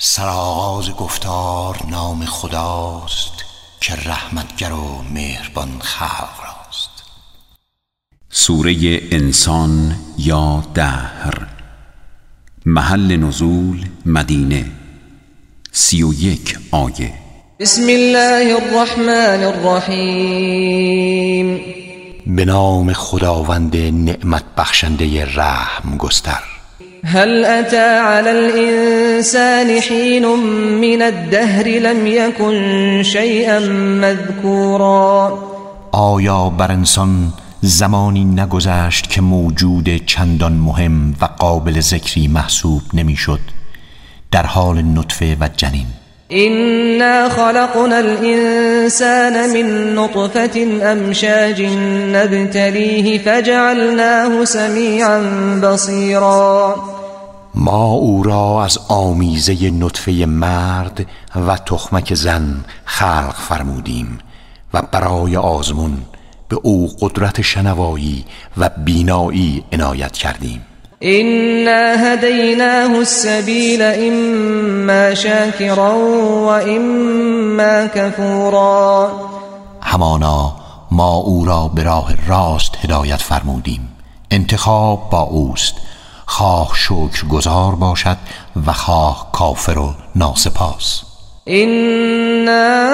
سرآغاز گفتار نام خداست که رحمتگر و مهربان خلق راست. سوره انسان یا دهر. محل نزول مدینه. 31 آیه. بسم الله الرحمن الرحیم. به نام خداوند نعمت بخشنده رحم گستر. هل أتى على الإنسان حين من الدهر لم يكن شيئا مذكورا. آیا بر انسان زمانی نگذشت که موجود چندان مهم و قابل ذکری محسوب نمیشد در حال نطفه و جنین؟ إنا خلقنا الإنسان من نطفة أمشاج نبتليه فجعلناه سميعا بصيرا. ما او را از آمیزه نطفه مرد و تخمک زن خلق فرمودیم و برای آزمون به او قدرت شنوایی و بینایی عنایت کردیم. إنا هديناه السبيل إما شاكرا وإما كفورا. همانا ما او را به راه راست هدایت فرمودیم. انتخاب با اوست، خواه شکر گزار باشد و خواه کافر و ناسپاس. إنا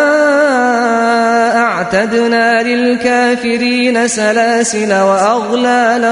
اعتدنا للكافرين سلاسل وأغلالا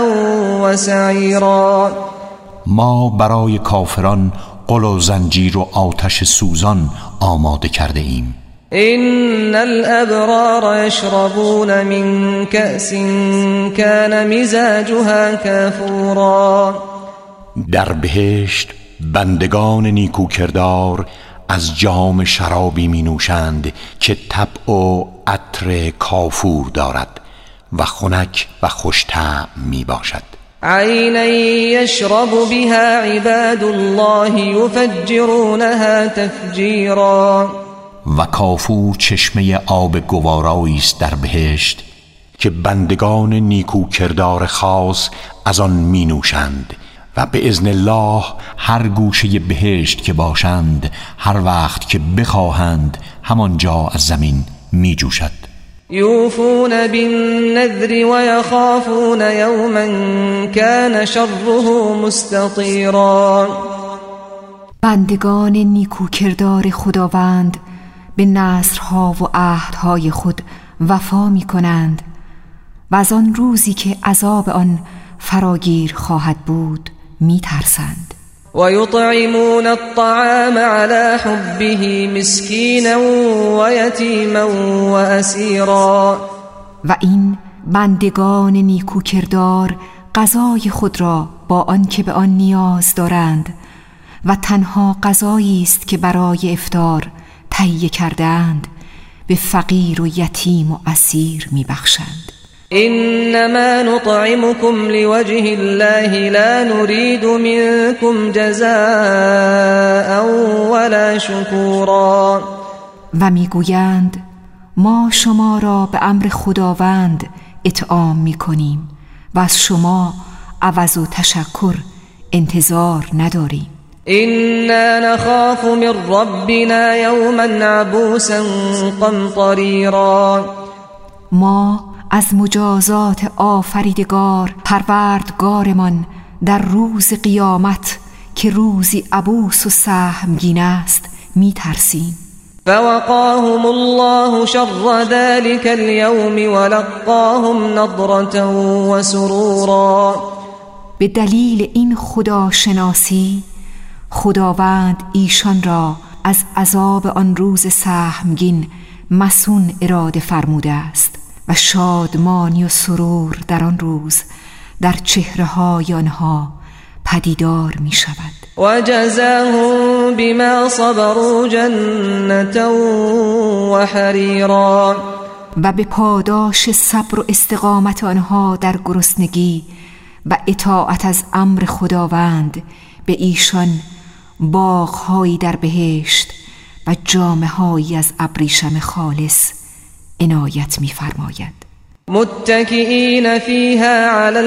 وسعيرا. ما برای کافران غل و زنجیر و آتش سوزان آماده کرده ایم. إن الأبرار يشربون من كأس كان مزاجها كافورا. در بهشت بندگان نیکوکردار از جام شرابی می نوشند که طبع و عطر کافور دارد و خنک و خوش طعم می باشد. عینا یشرب بها عباد الله یفجرونها تفجیرا. و کافور چشمه آب گوارایی است در بهشت که بندگان نیکوکردار خاص از آن می نوشند و به اذن الله هر گوشه بهشت که باشند هر وقت که بخواهند همانجا از زمین می جوشد. یوفون بالنذر و یخافون یوما کان شره مستطیرا. بندگان نیکوکردار خداوند به نذرها و عهدهای خود وفا می کنند و از آن روزی که عذاب آن فراگیر خواهد بود می ترسند. و یطعمون الطعام على حبه مسکینا و یتیما و اسیرا. و این بندگان نیکوکردار غذای خود را با آنکه به آن نیاز دارند و تنها غذایی است که برای افطار تهیه کردند به فقیر و یتیم و اسیر می بخشند. انما نطعمكم لوجه الله لا نريد منكم جزاء ولا شكورا. و میگویند ما شما را به امر خداوند اطعام میکنیم و از شما عوض و تشکر انتظار نداریم. إنا نخاف من ربنا يوما عبوسا قمطريرا. ما از مجازات آفریدگار پروردگارمان در روز قیامت که روزی عبوس و سهمگین است می ترسیم. فوقاهم الله شر ذلك اليوم ولقاهم نضرة وسرورا. به دلیل این خداشناسی خداوند ایشان را از عذاب آن روز سهمگین مصون اراده فرموده است و شادمانی و سرور در آن روز در چهره‌های آنها پدیدار می شود. و جزاهم بما صبروا جنة و حریرا. و به پاداش صبر و استقامت آنها در گرسنگی و اطاعت از امر خداوند به ایشان باغ‌هایی در بهشت و جامه‌هایی از ابریشم خالص عنایت می‌فرماید. متكئين فيها على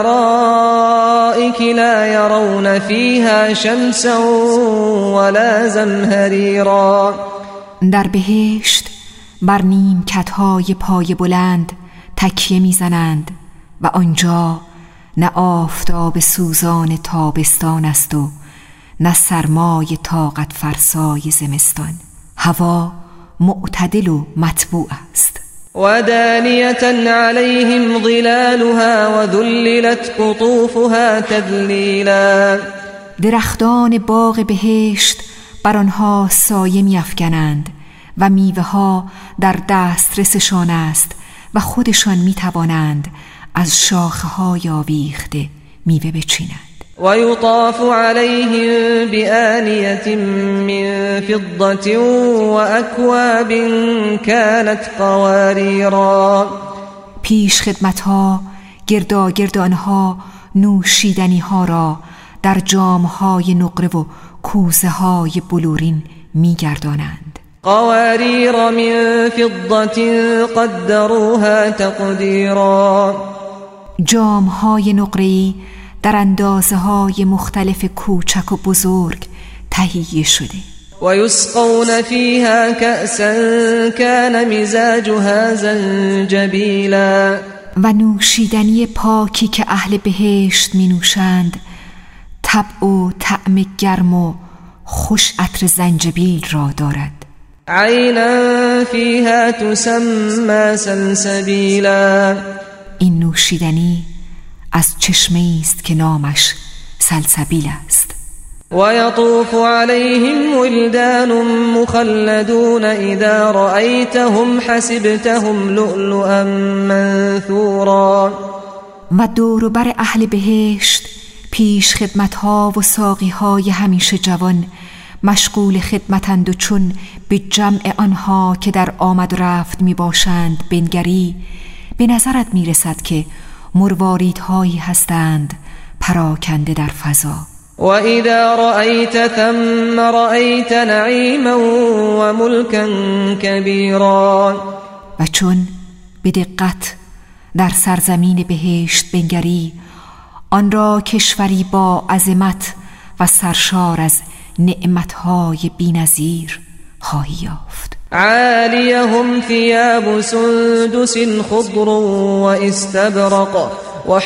الأرائك لا يرون فيها شمسا ولا زمهریرا. در بهشت بر نیمکت‌های پای بلند تکیه می‌زنند و آنجا نه آفتاب سوزان تابستان است و نه سرمای طاقت فرسای زمستان. هوا معتدل و مطبوع است. ودانية عليهم ظلالها وذللت قطوفها تذلیلا. درختان باغ بهشت بر آنها سایه می‌افکنند و میوه ها در دسترسشان است و خودشان می‌توانند از شاخه‌های آویخته میوه بچینند. و یطاف علیهم بآنیة من فضة و اکواب كانت قواریرا. پیش خدمتها گرداگرد آنها نوشیدنی ها را در جامهای نقره و کوزه های بلورین میگردانند. قواریر من فضة قدروها تقدیرا. جامهای نقره‌ای در اندازه های مختلف کوچک و بزرگ تهیه شده. و یسقون فیها کأسا کان مزاجها زنجبیلا. و نوشیدنی پاکی که اهل بهشت می نوشند طبع و طعم گرم و خوش عطر زنجبیل را دارد. عینا فیها تسمى سلسبیلا. این نوشیدنی از چشمه‌ای است که نامش سلسبیل است. و یطوف علیهم ولدان مخلدون اذا رأیتهم حسبتهم لؤلؤا منثورا. و دور و بر اهل بهشت پیش خدمتها و ساقیهای همیشه جوان مشغول خدمتند و چون به جمع آنها که در آمد و رفت می باشند بنگری به نظرت می رسد که مرواریدهایی هستند پراکنده در فضا. و اذا رأیت ثم رأیت نعیما و ملکا کبیرا. و چون به دقت در سرزمین بهشت بنگری آن را کشوری با عظمت و سرشار از نعمتهای بی‌نظیر خواهی یافت. عالیهم ثیاب سندس خضر و استبرق و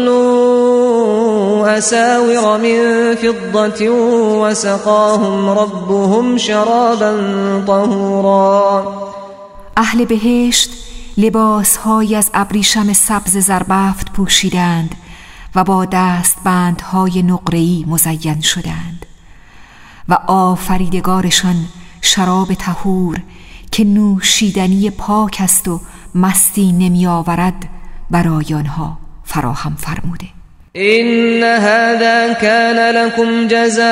حلوا اساور من فضة و سقاهم ربهم شرابا طهورا. اهل بهشت لباسهایی از ابریشم سبز زربفت پوشیدند و با دستبندهای نقره‌ای مزین شدند و آفریدگارشان شراب طهور که نوشیدنی پاک است و مستی نمی آورد برای آنها فراهم فرموده. این هذا کان لکم جزاء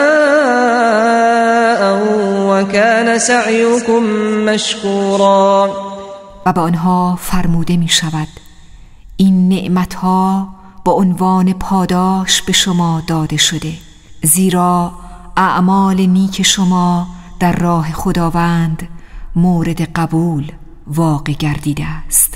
و کان سعیکم مشکورا. و به آنها فرموده می شود این نعمتها با عنوان پاداش به شما داده شده، زیرا اعمال نیک شما در راه خداوند مورد قبول واقع گردیده است.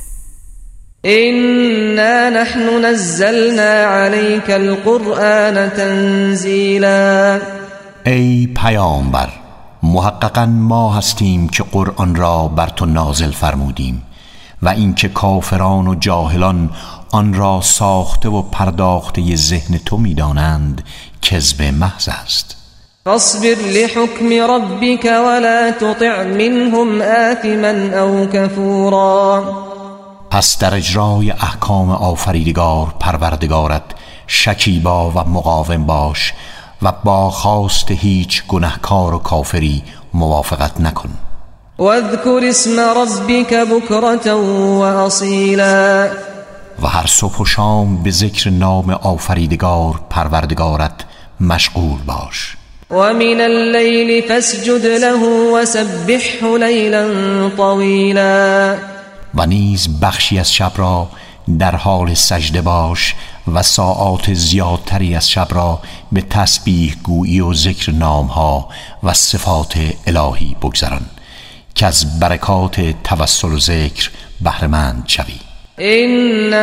إنا نحن نزلنا عليك القرآن تنزیلا. ای پیامبر، محققا ما هستیم که قرآن را بر تو نازل فرمودیم و اینکه کافران و جاهلان آن را ساخته و پرداخته ذهن تو می‌دانند کذب محض است. فاصبر لحکم ربک ولا تطع منهم آثما او کفورا. پس در اجرای احکام آفریدگار پروردگارت شکیبا و مقاوم باش و با خواست هیچ گنهکار و کافری موافقت نکن. واذکر اسم ربک بکرة و اصیلا. و هر صبح و شام به ذکر نام آفریدگار پروردگارت مشغول باش. و من اللیل فاسجد له وسبحه لیلا طویلا. و نیز بخشی از شب را در حال سجده باش و ساعات زیادتری از شب را به تسبیح گویی و ذکر نامها و صفات الهی بگذران که از برکات توسل و ذکر بهره‌مند شوی. إن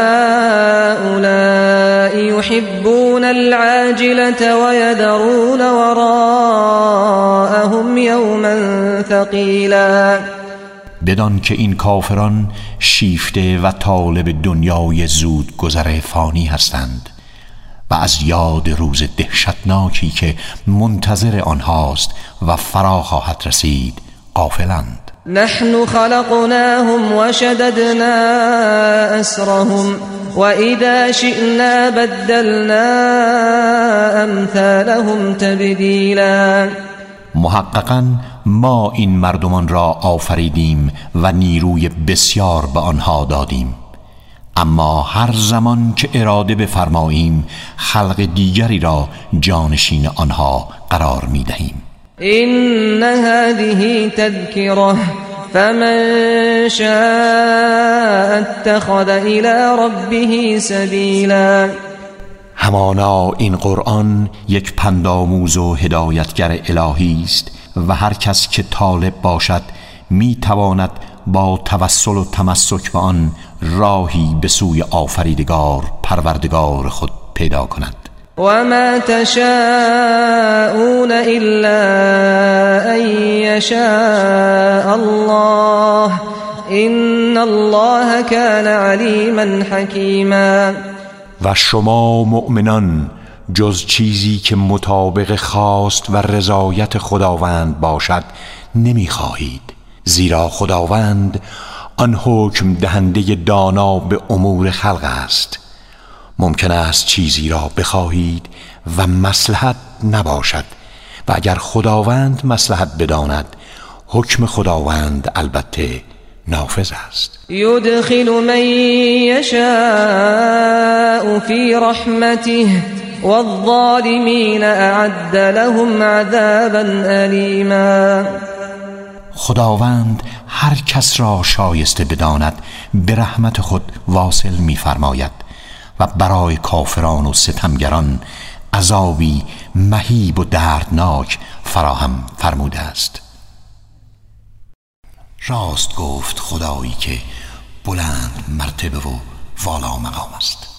هؤلاء يحبون العاجلة ويذرون وراءهم يوما ثقيلا. بدان که این کافران شیفته و طالب دنیای زود گذر فانی هستند و از یاد روز دهشتناکی که منتظر آنهاست و فرا خواهد رسید غافلند. نحن خلقناهم وشددنا أسرهم وإذا شئنا بدلنا أمثالهم تبدیلا. محققاً ما این مردمان را آفریدیم و نیروی بسیار به آنها دادیم، اما هر زمان که اراده بفرماییم خلق دیگری را جانشین آنها قرار می دهیم. إن هذه تذكرة فمن شاء اتخذ إلى ربه سبيلا. همانا این قرآن یک پندآموز و هدایتگر الهی است و هر کس که طالب باشد می تواند با توسل و تمسک به آن راهی به سوی آفریدگار پروردگار خود پیدا کند. وما تشاءون إلا أن يشاء الله إن الله كان عليما حكيما. و شما مؤمنان جز چیزی که مطابق خواست و رضایت خداوند باشد نمی‌خواهید، زیرا خداوند آن حکم دهنده دانا به امور خلق است. ممکن است چیزی را بخواهید و مصلحت نباشد و اگر خداوند مصلحت بداند حکم خداوند البته نافذ است. يدخل من يشاء في رحمته والظالمين اعد لهم عذابا ألیما. خداوند هر کس را شایسته بداند به رحمت خود واصل می‌فرماید و برای کافران و ستمگران عذابی مهیب و دردناک فراهم فرموده است. راست گفت خدایی که بلند مرتبه و والا مقام است.